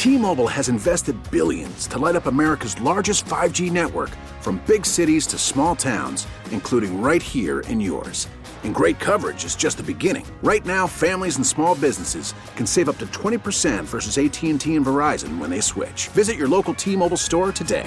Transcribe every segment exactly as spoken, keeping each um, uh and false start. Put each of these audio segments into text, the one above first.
T-Mobile has invested billions to light up America's largest five G network, from big cities to small towns, including right here in yours. And great coverage is just the beginning. Right now, families and small businesses can save up to twenty percent versus A T and T and Verizon when they switch. Visit your local T-Mobile store today.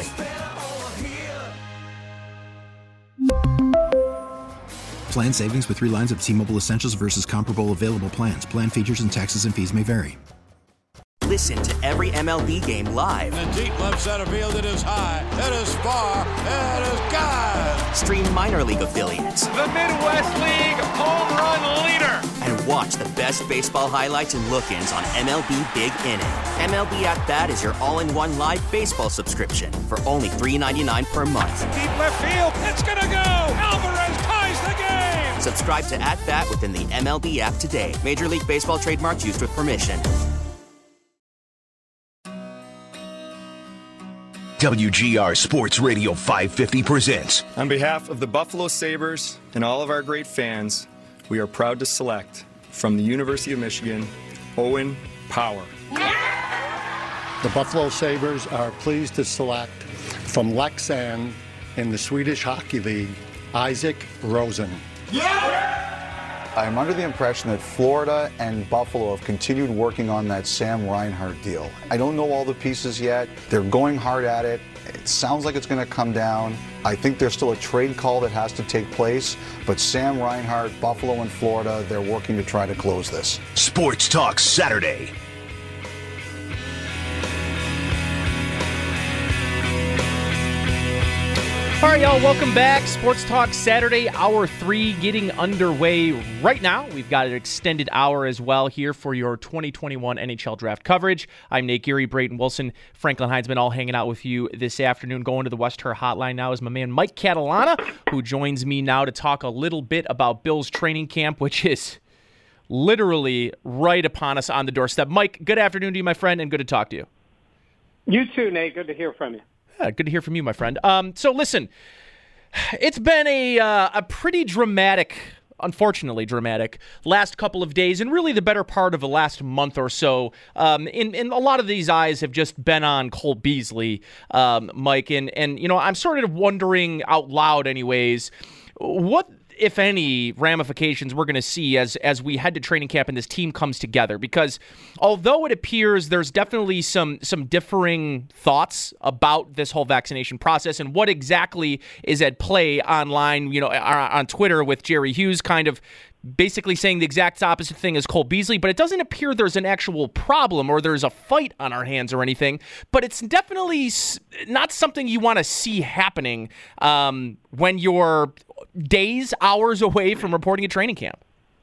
Plan savings with three lines of T-Mobile Essentials versus comparable available plans. Plan features and taxes and fees may vary. Listen to every M L B game live. In the deep left center field, it is high, it is far, it is gone. Stream minor league affiliates. The Midwest League home run leader. And watch the best baseball highlights and look-ins on M L B Big Inning. M L B At Bat is your all-in-one live baseball subscription for only three dollars and ninety-nine cents per month. Deep left field, it's gonna go. Alvarez ties the game. Subscribe to At Bat within the M L B app today. Major League Baseball trademarks used with permission. W G R Sports Radio five fifty presents. On behalf of the Buffalo Sabres and all of our great fans, we are proud to select from the University of Michigan, Owen Power. The Buffalo Sabres are pleased to select from Leksand in the Swedish Hockey League, Isaac Rosen. I'm under the impression that Florida and Buffalo have continued working on that Sam Reinhart deal. I don't know all the pieces yet. They're going hard at it. It sounds like it's going to come down. I think there's still a trade call that has to take place, but Sam Reinhart, Buffalo, and Florida, they're working to try to close this. Sports Talk Saturday. All right, y'all, welcome back. Sports Talk Saturday, hour three, getting underway right now. We've got an extended hour as well here for your twenty twenty-one N H L Draft coverage. I'm Nate Geary, Brayton Wilson, Franklin Heinzman, all hanging out with you this afternoon. Going to the West Her Hotline now is my man Mike Catalana, who joins me now to talk a little bit about Bills training camp, which is literally right upon us on the doorstep. Mike, good afternoon to you, my friend, and good to talk to you. You too, Nate. Good to hear from you. Yeah, good to hear from you, my friend. Um, so listen, it's been a uh, a pretty dramatic, unfortunately dramatic, last couple of days, and really the better part of the last month or so. Um, and, and a lot of these eyes have just been on Cole Beasley, um, Mike. And, and, you know, I'm sort of wondering out loud anyways, what, if any, ramifications we're going to see as as we head to training camp and this team comes together. Because although it appears there's definitely some some differing thoughts about this whole vaccination process and what exactly is at play online, you know, on Twitter with Jerry Hughes kind of basically saying the exact opposite thing as Cole Beasley, but it doesn't appear there's an actual problem or there's a fight on our hands or anything. But it's definitely not something you want to see happening um, when you're days, hours away from reporting a training camp.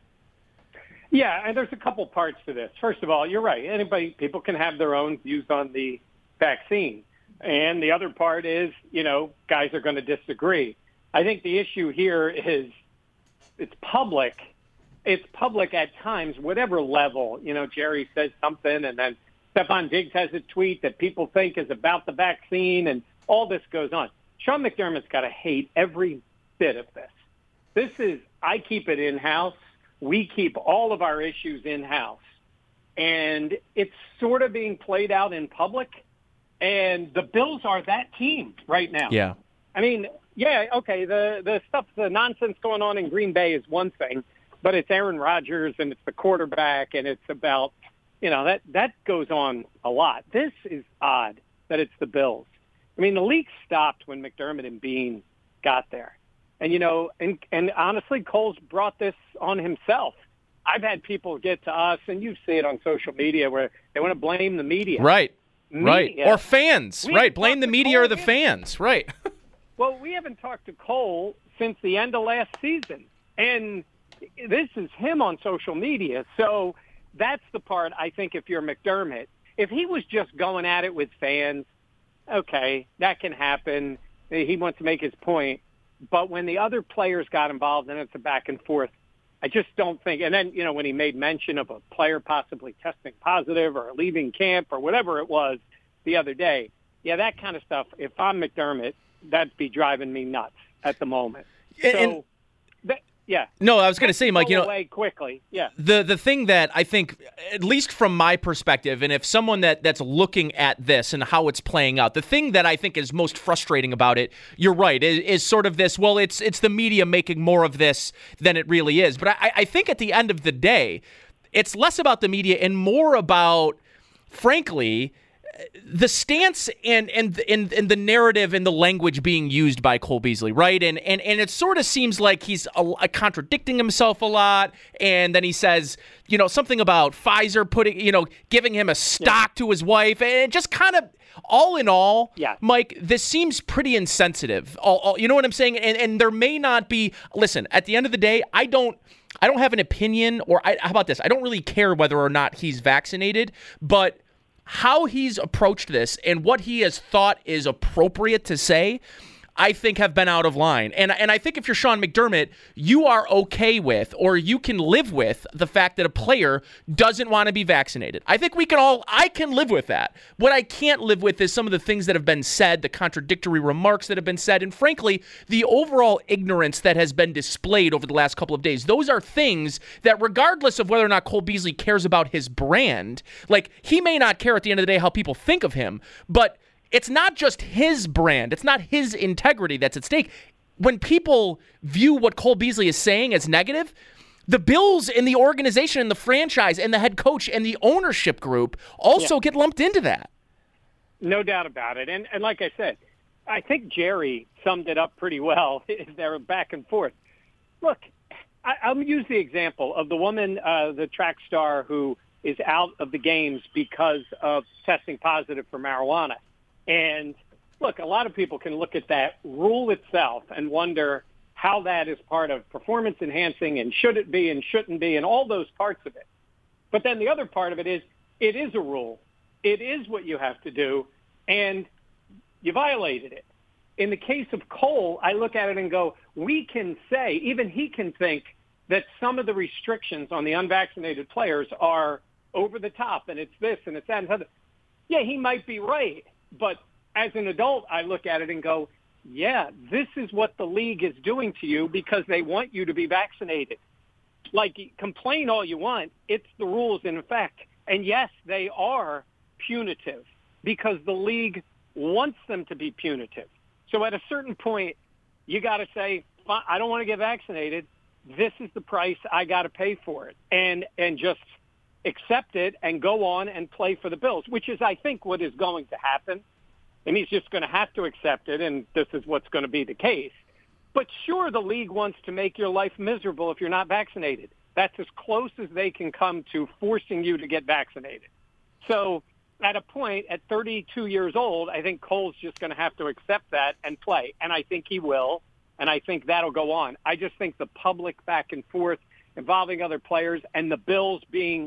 Yeah, and there's a couple parts to this. First of all, you're right. Anybody, people can have their own views on the vaccine. And the other part is, you know, guys are going to disagree. I think the issue here is it's public. It's public at times, whatever level. You know, Jerry says something, and then Stephon Diggs has a tweet that people think is about the vaccine, and all this goes on. Sean McDermott's got to hate every bit of this. This is, I keep it in-house. We keep all of our issues in-house. And it's sort of being played out in public. And the Bills are that team right now. Yeah. I mean, yeah, okay, the, the stuff, the nonsense going on in Green Bay is one thing, but it's Aaron Rodgers and it's the quarterback and it's about, you know, that, that goes on a lot. This is odd that it's the Bills. I mean, the league stopped when McDermott and Bean got there. And, you know, and, and honestly, Cole's brought this on himself. I've had people get to us, and you see it on social media, where they want to blame the media. Right, media. right. Or fans, We right. Blame the media Cole or the yet. fans, right. Well, we haven't talked to Cole since the end of last season. And this is him on social media. So that's the part, I think, if you're McDermott. If he was just going at it with fans, okay, that can happen. He wants to make his point. But when the other players got involved and it's a back and forth, I just don't think. And then, you know, when he made mention of a player possibly testing positive or leaving camp or whatever it was the other day, yeah, that kind of stuff, if I'm McDermott, that'd be driving me nuts at the moment. And, so, that, Yeah. No, I was going to say, Mike, you know, away quickly. Yeah. The the thing that I think, at least from my perspective, and if someone that, that's looking at this and how it's playing out, the thing that I think is most frustrating about it, you're right, is, is sort of this, well, it's it's the media making more of this than it really is. But I, I think at the end of the day, it's less about the media and more about, frankly, the stance and and, and and the narrative and the language being used by Cole Beasley, right? And and and it sort of seems like he's a, a contradicting himself a lot. And then he says, you know, something about Pfizer putting, you know, giving him a stock yeah. to his wife, and just kind of all in all, yeah. Mike, this seems pretty insensitive. All, all, you know what I'm saying? And and there may not be. Listen, at the end of the day, I don't. I don't have an opinion, or I, how about this? I don't really care whether or not he's vaccinated, but how he's approached this and what he has thought is appropriate to say, I think have been out of line. And and I think if you're Sean McDermott, you are okay with, or you can live with, the fact that a player doesn't want to be vaccinated. I think we can all, I can live with that. What I can't live with is some of the things that have been said, the contradictory remarks that have been said, and frankly, the overall ignorance that has been displayed over the last couple of days. Those are things that, regardless of whether or not Cole Beasley cares about his brand, like, he may not care at the end of the day how people think of him, but it's not just his brand. It's not his integrity that's at stake. When people view what Cole Beasley is saying as negative, the Bills and the organization and the franchise and the head coach and the ownership group also yeah. get lumped into that. No doubt about it. And and like I said, I think Jerry summed it up pretty well. They're back and forth. Look, I, I'll use the example of the woman, uh, the track star who is out of the games because of testing positive for marijuana. And look, a lot of people can look at that rule itself and wonder how that is part of performance enhancing and should it be and shouldn't be and all those parts of it. But then the other part of it is it is a rule. It is what you have to do, and you violated it. In the case of Cole, I look at it and go, we can say, even he can think that some of the restrictions on the unvaccinated players are over the top and it's this and it's that and other. Yeah, he might be right. But as an adult, I look at it and go, yeah, this is what the league is doing to you because they want you to be vaccinated. Like, complain all you want. It's the rules in effect. And yes, they are punitive because the league wants them to be punitive. So at a certain point, you got to say, I don't want to get vaccinated. This is the price I got to pay for it. And, and just accept it and go on and play for the Bills, which is, I think, what is going to happen. And he's just going to have to accept it, and this is what's going to be the case. But sure, the league wants to make your life miserable if you're not vaccinated. That's as close as they can come to forcing you to get vaccinated. So at a point, at thirty-two years old, I think Cole's just going to have to accept that and play. And I think he will, and I think that'll go on. I just think the public back and forth involving other players and the Bills being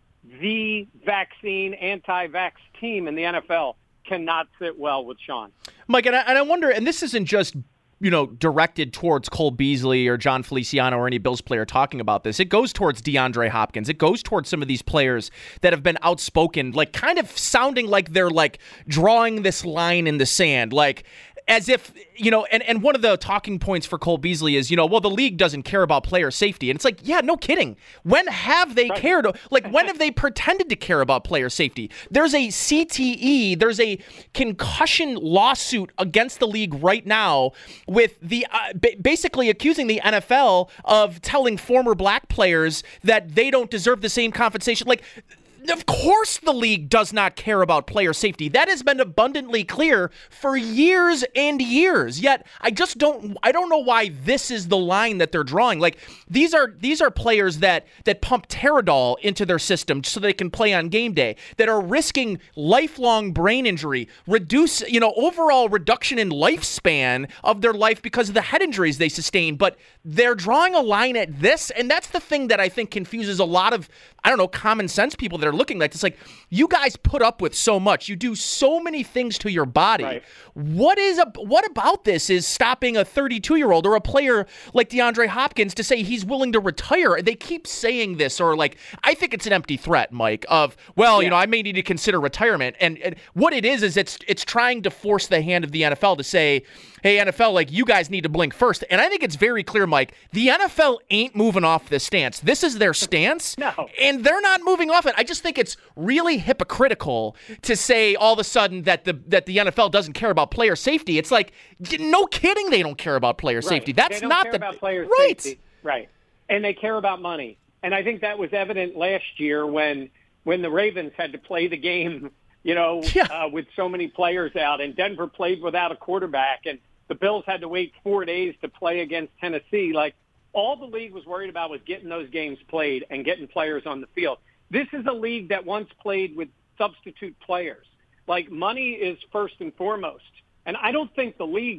the vaccine, anti-vax team in the N F L cannot sit well with Sean. Mike, and I, and I wonder, and this isn't just, you know, directed towards Cole Beasley or John Feliciano or any Bills player talking about this. It goes towards DeAndre Hopkins. It goes towards some of these players that have been outspoken, like kind of sounding like they're like drawing this line in the sand, like as if, you know, and, and one of the talking points for Cole Beasley is, you know, well, the league doesn't care about player safety. And it's like, yeah, no kidding. When have they right. cared? Like, when have they pretended to care about player safety? There's a C T E, there's a concussion lawsuit against the league right now with the uh, b- basically accusing the N F L of telling former black players that they don't deserve the same compensation. Like, of course the league does not care about player safety. That has been abundantly clear for years and years. Yet I just don't I don't know why this is the line that they're drawing. Like, these are these are players that that pump Teradol into their system so they can play on game day, that are risking lifelong brain injury, reduce, you know, overall reduction in lifespan of their life because of the head injuries they sustain. But they're drawing a line at this, and that's the thing that I think confuses a lot of, I don't know, common sense people that are looking like this. Like, you guys put up with so much. You do so many things to your body. Right. What is a, what about this is stopping a thirty-two-year-old or a player like DeAndre Hopkins to say he's willing to retire? They keep saying this, or like, I think it's an empty threat, Mike, of, well, yeah. you know, I may need to consider retirement. And, and what it is is it's it's trying to force the hand of the N F L to say, hey, N F L, like, you guys need to blink first. And I think it's very clear, Mike, the N F L ain't moving off this stance. This is their stance, no. and they're not moving off it. I just think it's really hypocritical to say all of a sudden that the that the N F L doesn't care about player safety. It's like, no kidding, they don't care about player right. safety. That's they don't not care the about player right. safety. Right. And they care about money. And I think that was evident last year when when the Ravens had to play the game, you know, yeah. uh, with so many players out, and Denver played without a quarterback, and the Bills had to wait four days to play against Tennessee. Like, all the league was worried about was getting those games played and getting players on the field. This is a league that once played with substitute players. Like, money is first and foremost. And I don't think the league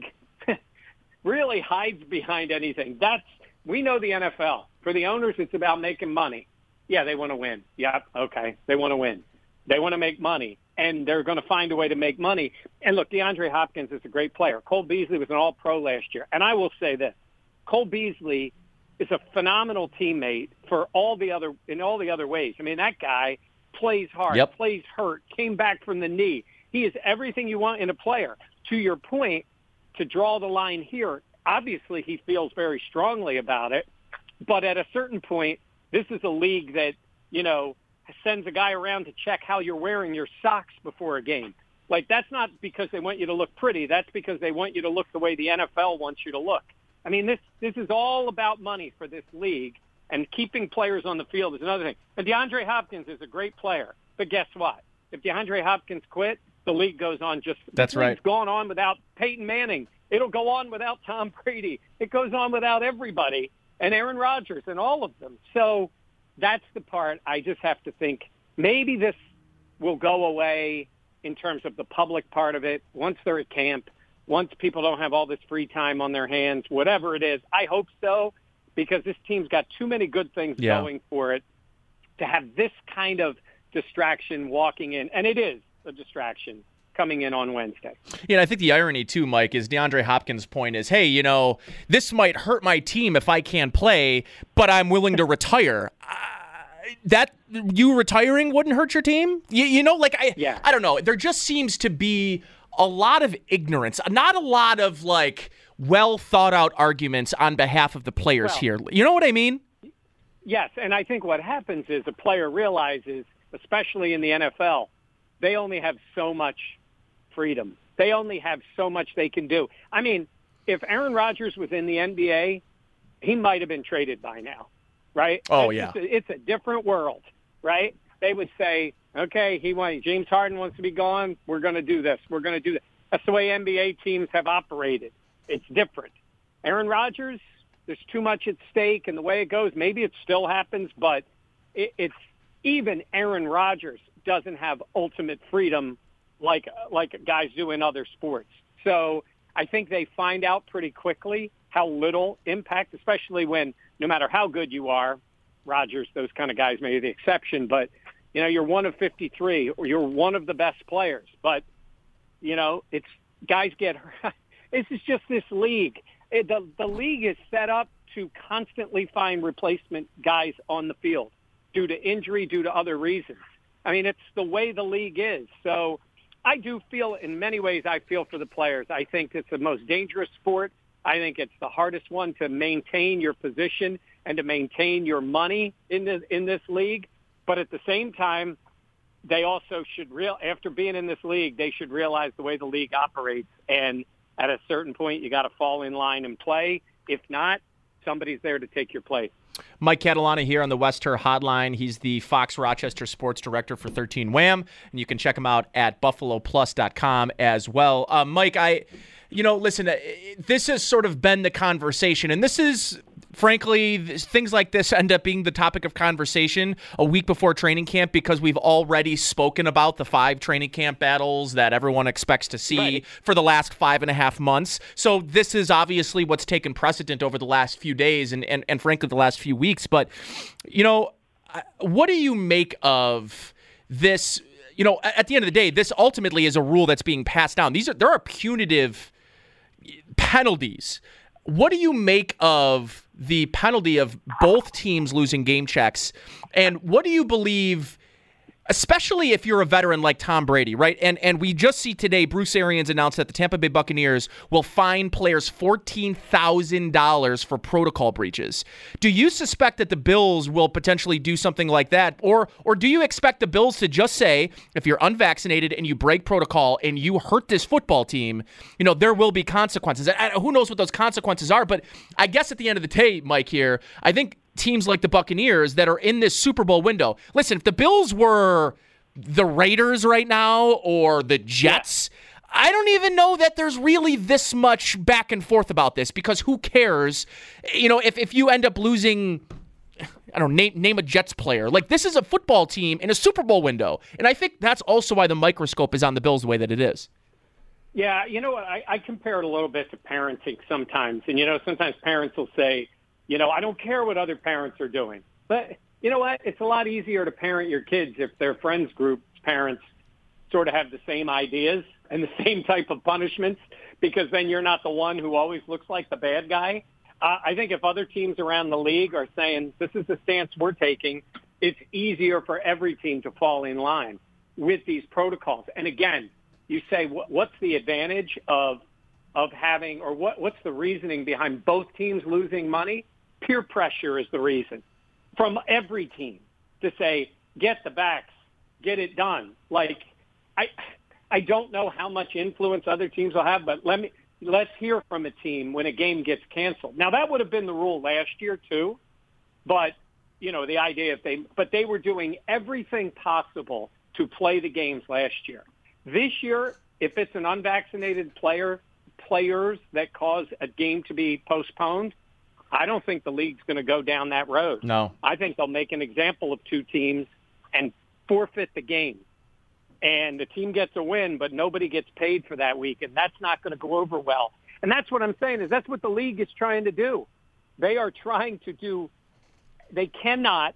really hides behind anything. That's we know the N F L. For the owners, it's about making money. Yeah, they want to win. Yeah, okay, they want to win. They want to make money, and they're going to find a way to make money. And look, DeAndre Hopkins is a great player. Cole Beasley was an all-pro last year. And I will say this, Cole Beasley is a phenomenal teammate for all the other in all the other ways. I mean, that guy plays hard, yep. plays hurt, came back from the knee. He is everything you want in a player. To your point, to draw the line here, obviously he feels very strongly about it. But at a certain point, this is a league that, you know, sends a guy around to check how you're wearing your socks before a game. Like, that's not because they want you to look pretty. That's because they want you to look the way the N F L wants you to look. I mean, this this is all about money for this league, and keeping players on the field is another thing. And DeAndre Hopkins is a great player, but guess what? If DeAndre Hopkins quit, the league goes on just that's the right. It's gone on without Peyton Manning. It'll go on without Tom Brady. It goes on without everybody. And Aaron Rodgers and all of them. So that's the part I just have to think maybe this will go away in terms of the public part of it once they're at camp, once people don't have all this free time on their hands, whatever it is. I hope so, because this team's got too many good things yeah. going for it to have this kind of distraction walking in. And it is a distraction coming in on Wednesday. Yeah, I think the irony too, Mike, is DeAndre Hopkins' point is, hey, you know, this might hurt my team if I can't play, but I'm willing to retire. Uh, that you retiring wouldn't hurt your team? You, you know, like I, yeah. I don't know. There just seems to be a lot of ignorance, not a lot of like well thought out arguments on behalf of the players well, here. You know what I mean? Yes, and I think what happens is a player realizes, especially in the N F L, they only have so much freedom. They only have so much they can do. I mean, if Aaron Rodgers was in the N B A, he might have been traded by now, right? Oh, it's yeah. A, it's a different world, right? They would say, okay, he wants, James Harden wants to be gone. We're going to do this. We're going to do that. That's the way N B A teams have operated. It's different. Aaron Rodgers, there's too much at stake, and the way it goes, maybe it still happens, but it, it's even Aaron Rodgers doesn't have ultimate freedom like like guys do in other sports. So I think they find out pretty quickly how little impact, especially when no matter how good you are, Rodgers, those kind of guys may be the exception, but, you know, you're one of fifty-three or you're one of the best players. But, you know, it's guys get hurt. This is just this league. It, the, the league is set up to constantly find replacement guys on the field due to injury, due to other reasons. I mean, it's the way the league is. So I do feel, in many ways, I feel for the players. I think it's the most dangerous sport. I think it's the hardest one to maintain your position and to maintain your money in this, in this league. But at the same time, they also should real after being in this league, they should realize the way the league operates. And at a certain point, you got to fall in line and play. If not, somebody's there to take your place. Mike Catalana here on the West Her Hotline. He's the Fox Rochester sports director for thirteen Wham, and you can check him out at buffalo plus dot com as well. Uh, Mike, I, you know, listen, this has sort of been the conversation, and this is, frankly, things like this end up being the topic of conversation a week before training camp because we've already spoken about the five training camp battles that everyone expects to see right. for the last five and a half months. So this is obviously what's taken precedent over the last few days and, and, and frankly, the last few weeks. But, you know, what do you make of this? You know, at the end of the day, this ultimately is a rule that's being passed down. These are there are punitive penalties. What do you make of the penalty of both teams losing game checks? And what do you believe Especially if you're a veteran like Tom Brady, right? And and we just see today Bruce Arians announced that the Tampa Bay Buccaneers will fine players fourteen thousand dollars for protocol breaches. Do you suspect that the Bills will potentially do something like that? Or or do you expect the Bills to just say, if you're unvaccinated and you break protocol and you hurt this football team, you know, there will be consequences? And who knows what those consequences are, but I guess at the end of the day, Mike, here, I think teams like the Buccaneers that are in this Super Bowl window. Listen, if the Bills were the Raiders right now or the Jets, yeah. I don't even know that there's really this much back and forth about this, because who cares? You know, if, if you end up losing, I don't know, name, name a Jets player. Like, this is a football team in a Super Bowl window. And I think that's also why the microscope is on the Bills the way that it is. Yeah, you know what? I, I compare it a little bit to parenting sometimes. And, you know, sometimes parents will say, you know, I don't care what other parents are doing. But you know what? It's a lot easier to parent your kids if their friends group's parents sort of have the same ideas and the same type of punishments, because then you're not the one who always looks like the bad guy. Uh, I think if other teams around the league are saying, this is the stance we're taking, it's easier for every team to fall in line with these protocols. And again, you say, what's the advantage of of having, or what what's the reasoning behind both teams losing money? Peer pressure is the reason from every team to say, get the backs, get it done. Like, I I don't know how much influence other teams will have, but let me let's hear from a team when a game gets canceled. Now, that would have been the rule last year too, but you know, the idea if they but they were doing everything possible to play the games last year. This year, if it's an unvaccinated player, players that cause a game to be postponed, I don't think the league's going to go down that road. No. I think they'll make an example of two teams and forfeit the game. And the team gets a win, but nobody gets paid for that week, and that's not going to go over well. And that's what I'm saying, is that's what the league is trying to do. They are trying to do – they cannot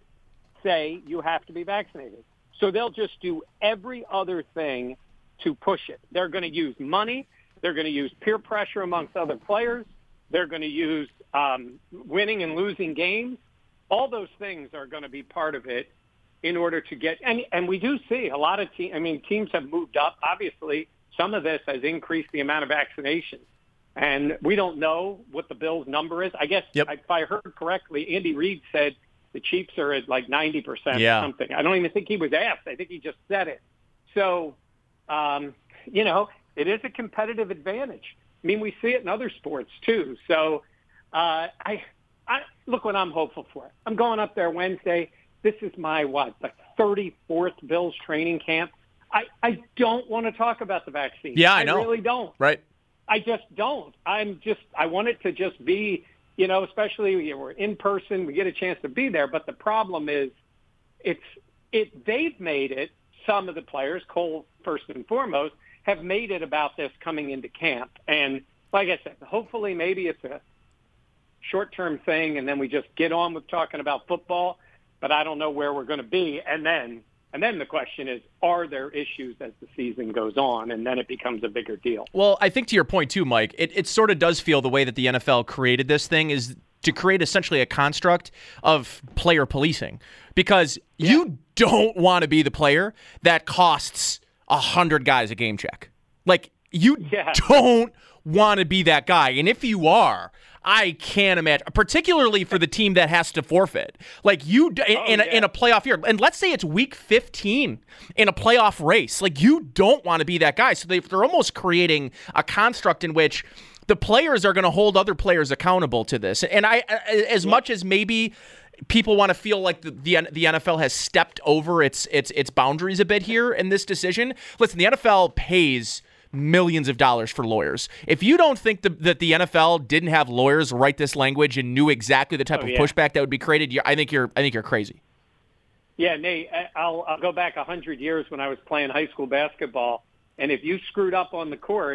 say you have to be vaccinated. So they'll just do every other thing to push it. They're going to use money. They're going to use peer pressure amongst other players. They're going to use um, winning and losing games. All those things are going to be part of it in order to get and, – and we do see a lot of teams – I mean, teams have moved up. Obviously, some of this has increased the amount of vaccinations. And we don't know what the Bills' number is. I guess yep. if I heard correctly, Andy Reid said the Chiefs are at like ninety percent yeah. or something. I don't even think he was asked. I think he just said it. So, um, you know, it is a competitive advantage. I mean, we see it in other sports too. So, uh, I, I look what I'm hopeful for. I'm going up there Wednesday. This is my, what, the thirty-fourth Bills training camp. I, I don't want to talk about the vaccine. Yeah, I know. I really don't. Right. I just don't. I'm just, I want it to just be, you know, especially you know, we're in person, we get a chance to be there. But the problem is it's, it, they've made it, some of the players, Cole first and foremost, have made it about this coming into camp. And like I said, hopefully maybe it's a short-term thing and then we just get on with talking about football, but I don't know where we're going to be. And then, and then the question is, are there issues as the season goes on? And then it becomes a bigger deal. Well, I think to your point too, Mike, it, it sort of does feel the way that the N F L created this thing is to create essentially a construct of player policing, because yeah. you don't want to be the player that costs a hundred guys a game check. Like you yeah. don't want to be that guy. And if you are, I can't imagine, particularly for the team that has to forfeit. Like you in, oh, in, a, yeah. in a playoff year, and let's say it's week fifteen in a playoff race. Like you don't want to be that guy. So they, they're almost creating a construct in which the players are going to hold other players accountable to this. And I, as yeah. much as maybe people want to feel like the, the the N F L has stepped over its its its boundaries a bit here in this decision. Listen, the N F L pays millions of dollars for lawyers. If you don't think the, that the N F L didn't have lawyers write this language and knew exactly the type oh, of yeah. pushback that would be created, I think you're I think you're crazy. Yeah, Nate, I'll, I'll go back a hundred years when I was playing high school basketball, and if you screwed up on the court,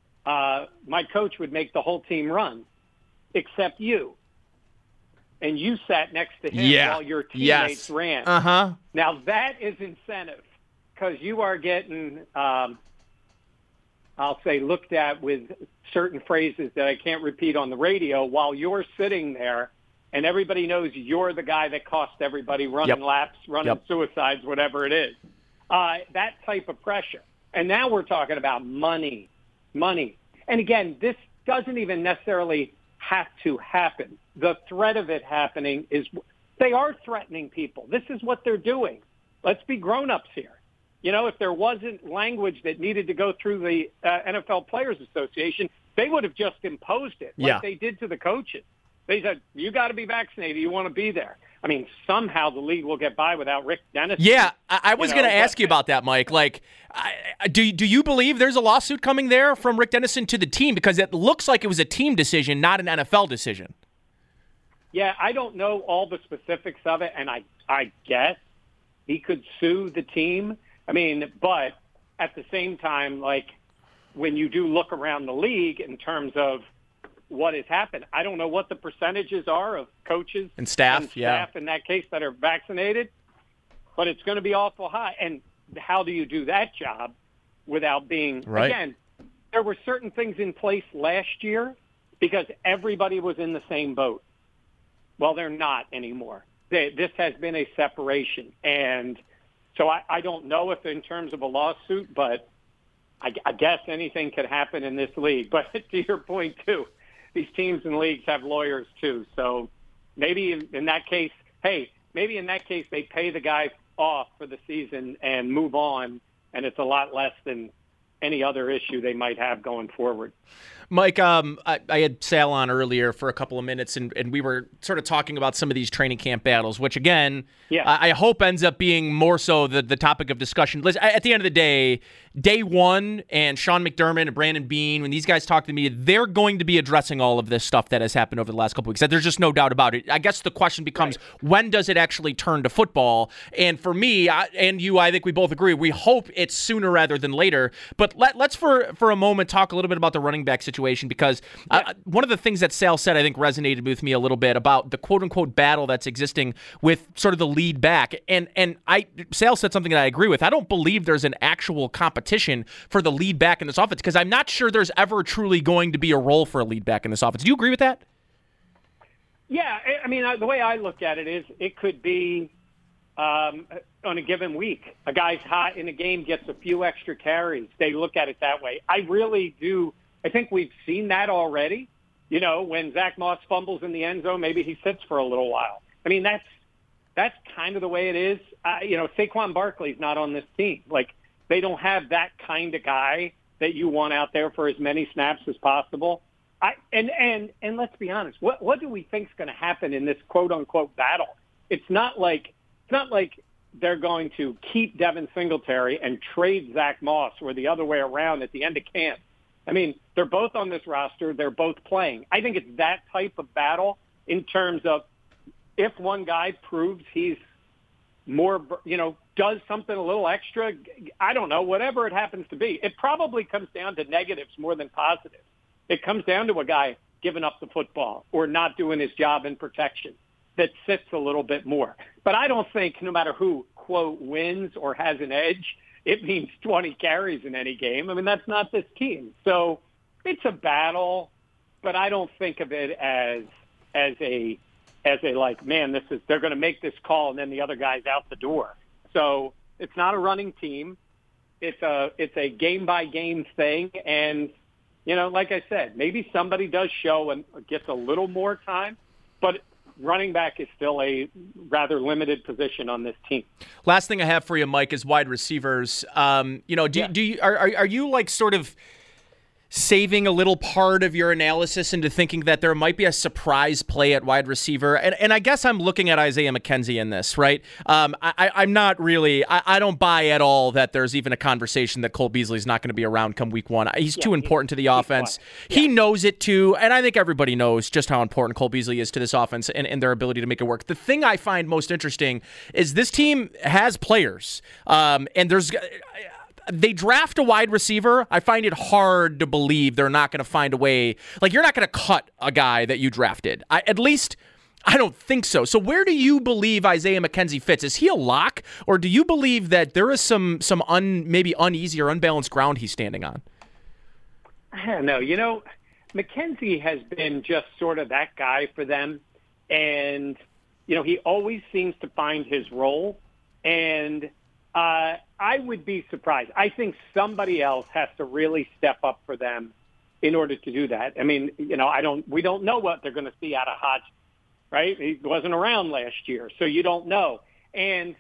uh, my coach would make the whole team run, except you. And you sat next to him yeah. while your teammates yes. ran. Uh-huh. Now, that is incentive, because you are getting, um, I'll say, looked at with certain phrases that I can't repeat on the radio while you're sitting there, and everybody knows you're the guy that cost everybody running yep. laps, running yep. suicides, whatever it is. Uh, that type of pressure. And now we're talking about money, money. And again, this doesn't even necessarily have to happen. The threat of it happening is they are threatening people. This is what they're doing. Let's be grown-ups here. You know, if there wasn't language that needed to go through the uh, N F L Players Association, they would have just imposed it like yeah. they did to the coaches. They said, you got to be vaccinated. You want to be there. I mean, somehow the league will get by without Rick Dennison. Yeah, I, I was you know, going to ask you about that, Mike. Like, I, do, do you believe there's a lawsuit coming there from Rick Dennison to the team? Because it looks like it was a team decision, not an N F L decision. Yeah, I don't know all the specifics of it, and I, I guess he could sue the team. I mean, but at the same time, like when you do look around the league in terms of what has happened, I don't know what the percentages are of coaches and staff, and yeah. staff in that case that are vaccinated, but it's going to be awful high. And how do you do that job without being, right. again, there were certain things in place last year because everybody was in the same boat. Well, they're not anymore. They, this has been a separation. And so I, I don't know if in terms of a lawsuit, but I, I guess anything could happen in this league. But to your point, too, these teams and leagues have lawyers, too. So maybe in, in that case, hey, maybe in that case they pay the guy off for the season and move on, and it's a lot less than any other issue they might have going forward. Mike, um, I, I had Sal on earlier for a couple of minutes, and, and we were sort of talking about some of these training camp battles, which, again, yeah. I, I hope ends up being more so the, the topic of discussion. Listen, at the end of the day, day one and Sean McDermott and Brandon Beane, when these guys talk to me, they're going to be addressing all of this stuff that has happened over the last couple of weeks. There's just no doubt about it. I guess the question becomes, right. when does it actually turn to football? And for me I, and you, I think we both agree, we hope it's sooner rather than later. But let, let's, for, for a moment, talk a little bit about the running back situation. Because yeah. uh, one of the things that Sal said, I think, resonated with me a little bit about the quote-unquote battle that's existing with sort of the lead back. And and I Sal said something that I agree with. I don't believe there's an actual competition for the lead back in this offense because I'm not sure there's ever truly going to be a role for a lead back in this offense. Do you agree with that? Yeah, I mean, the way I look at it is it could be um, on a given week. A guy's hot in a game, gets a few extra carries. They look at it that way. I really do. I think we've seen that already. You know, when Zach Moss fumbles in the end zone, maybe he sits for a little while. I mean, that's that's kind of the way it is. Uh, you know, Saquon Barkley's not on this team. Like, they don't have that kind of guy that you want out there for as many snaps as possible. I and and and let's be honest. What what do we think is going to happen in this quote unquote battle? It's not like it's not like they're going to keep Devin Singletary and trade Zach Moss or the other way around at the end of camp. I mean, they're both on this roster. They're both playing. I think it's that type of battle in terms of if one guy proves he's more, you know, does something a little extra, I don't know, whatever it happens to be. It probably comes down to negatives more than positives. It comes down to a guy giving up the football or not doing his job in protection that sits a little bit more. But I don't think no matter who, quote, wins or has an edge, it means twenty carries in any game. I mean, that's not this team. So it's a battle, but I don't think of it as as a as a like, man, this is they're going to make this call and then the other guy's out the door. So it's not a running team. It's a it's a game by game thing, and you know, like I said, maybe somebody does show and gets a little more time, but running back is still a rather limited position on this team. Last thing I have for you, Mike, is wide receivers. Um, you know, do, yeah. do you are, are are you like sort of saving a little part of your analysis into thinking that there might be a surprise play at wide receiver? And and I guess I'm looking at Isaiah McKenzie in this, right? Um, I, I'm not really, I, I don't buy at all that there's even a conversation that Cole Beasley's not going to be around come week one. He's yeah, too important to the offense. Yeah. He knows it too, and I think everybody knows just how important Cole Beasley is to this offense and, and their ability to make it work. The thing I find most interesting is this team has players, um, and there's... They draft a wide receiver. I find it hard to believe they're not going to find a way. Like, you're not going to cut a guy that you drafted. I, at least, I don't think so. So where do you believe Isaiah McKenzie fits? Is he a lock, or do you believe that there is some some un, maybe uneasy or unbalanced ground he's standing on? I don't know. You know, McKenzie has been just sort of that guy for them. And, you know, he always seems to find his role. And, uh, I would be surprised. I think somebody else has to really step up for them in order to do that. I mean, you know, I don't. We don't know what they're going to see out of Hodge, right? He wasn't around last year, so you don't know. And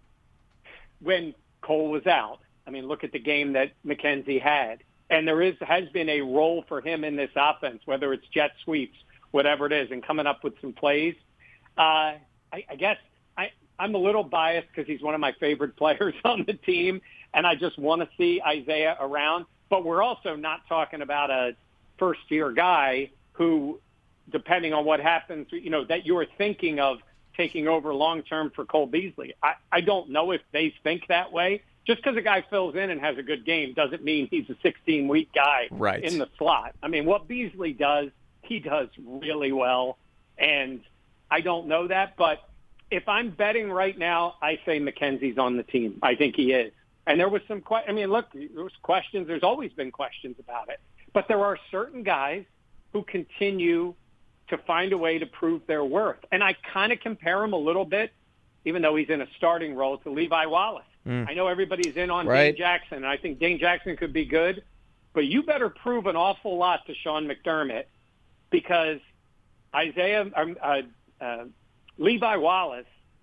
when Cole was out, I mean, look at the game that McKenzie had, and there is has been a role for him in this offense, whether it's jet sweeps, whatever it is, and coming up with some plays. Uh, I, I guess I, I'm a little biased because he's one of my favorite players on the team, and I just want to see Isaiah around. But we're also not talking about a first-year guy who, depending on what happens, you know, that you're thinking of taking over long-term for Cole Beasley. I, I don't know if they think that way. Just because a guy fills in and has a good game doesn't mean he's a sixteen-week guy right. in the slot. I mean, what Beasley does, he does really well, and I don't know that. But if I'm betting right now, I say McKenzie's on the team. I think he is. And there was some, que- I mean, look, there was questions. There's always been questions about it. But there are certain guys who continue to find a way to prove their worth. And I kind of compare him a little bit, even though he's in a starting role, to Levi Wallace. Mm. I know everybody's in on right. Dane Jackson, and I think Dane Jackson could be good. But you better prove an awful lot to Sean McDermott because Isaiah, um, uh, uh, Levi Wallace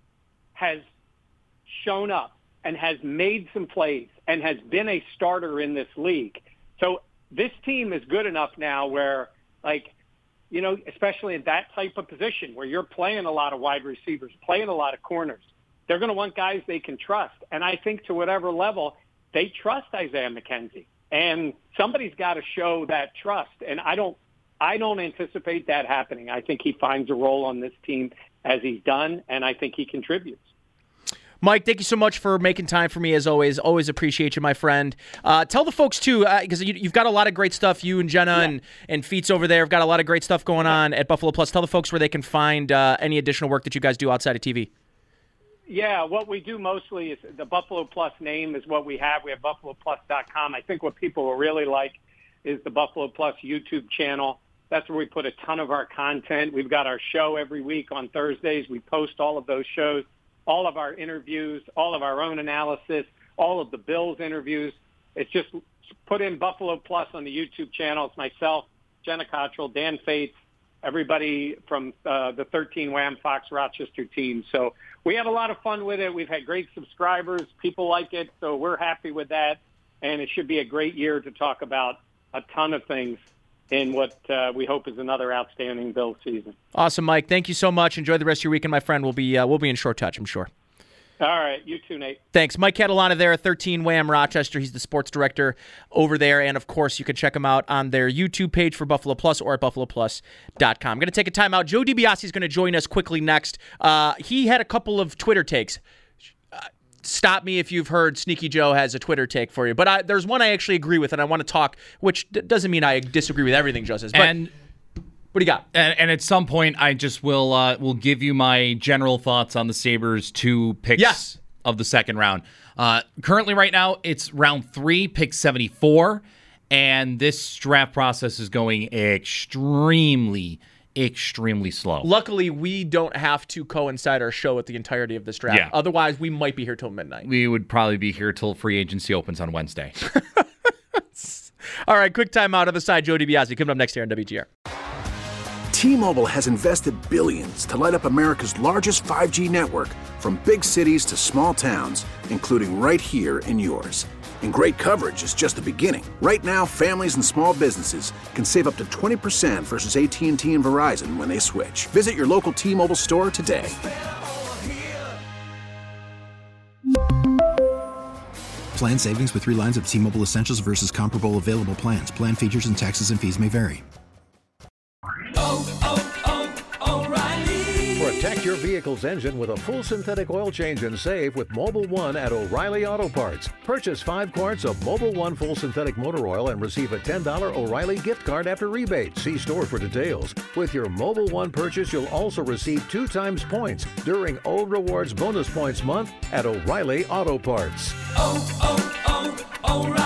has shown up and has made some plays and has been a starter in this league. So this team is good enough now where, like, you know, especially in that type of position where you're playing a lot of wide receivers, playing a lot of corners, they're going to want guys they can trust. And I think to whatever level, they trust Isaiah McKenzie. And somebody's got to show that trust. And I don't, I don't anticipate that happening. I think he finds a role on this team as he's done, and I think he contributes. Mike, thank you so much for making time for me, as always. Always appreciate you, my friend. Uh, tell the folks, too, because uh, you, you've got a lot of great stuff. You and Jenna yeah. and, and Feets over there have got a lot of great stuff going on at Buffalo Plus. Tell the folks where they can find uh, any additional work that you guys do outside of T V. Yeah, what we do mostly is the Buffalo Plus name is what we have. We have buffalo plus dot com. I think what people will really like is the Buffalo Plus YouTube channel. That's where we put a ton of our content. We've got our show every week on Thursdays. We post all of those shows. All of our interviews, all of our own analysis, all of the Bills interviews. It's just put in Buffalo Plus on the YouTube channel. It's myself, Jenna Cottrell, Dan Fates, everybody from uh, the thirteen Wham Fox Rochester team. So we have a lot of fun with it. We've had great subscribers. People like it, so we're happy with that. And it should be a great year to talk about a ton of things in what uh, we hope is another outstanding Bills season. Awesome, Mike. Thank you so much. Enjoy the rest of your weekend, my friend. We'll be uh, we'll be in short touch, I'm sure. All right. You too, Nate. Thanks. Mike Catalana there at thirteen Wham Rochester. He's the sports director over there. And, of course, you can check him out on their YouTube page for Buffalo Plus or at buffalo plus dot com. I'm going to take a time out. Joe DiBiase is going to join us quickly next. Uh, he had a couple of Twitter takes. Uh, stop me if you've heard Sneaky Joe has a Twitter take for you. But I, there's one I actually agree with, and I want to talk, which d- doesn't mean I disagree with everything Joe says. But and what do you got? And, and at some point, I just will uh, will give you my general thoughts on the Sabres' two picks yes. of the second round. Uh, currently, right now, it's round three, pick seventy-four, and this draft process is going extremely extremely slow. Luckily, we don't have to coincide our show with the entirety of this draft. Yeah. Otherwise, we might be here till midnight. We would probably be here till free agency opens on Wednesday. All right, quick timeout on the side. Joe DiBiase coming up next here on W G R. T-Mobile has invested billions to light up America's largest five G network, from big cities to small towns, including right here in yours. And great coverage is just the beginning. Right now, families and small businesses can save up to twenty percent versus A T and T and Verizon when they switch. Visit your local T-Mobile store today. Plan savings with three lines of T-Mobile Essentials versus comparable available plans. Plan features and taxes and fees may vary. Oh, oh, oh, O'Reilly. Protect your vehicle's engine with a full synthetic oil change and save with Mobil one at O'Reilly Auto Parts. Purchase five quarts of Mobil one full synthetic motor oil and receive a ten dollars O'Reilly gift card after rebate. See store for details. With your Mobil one purchase, you'll also receive two times points during O Rewards Bonus Points Month at O'Reilly Auto Parts. Oh, oh, oh, O'Reilly.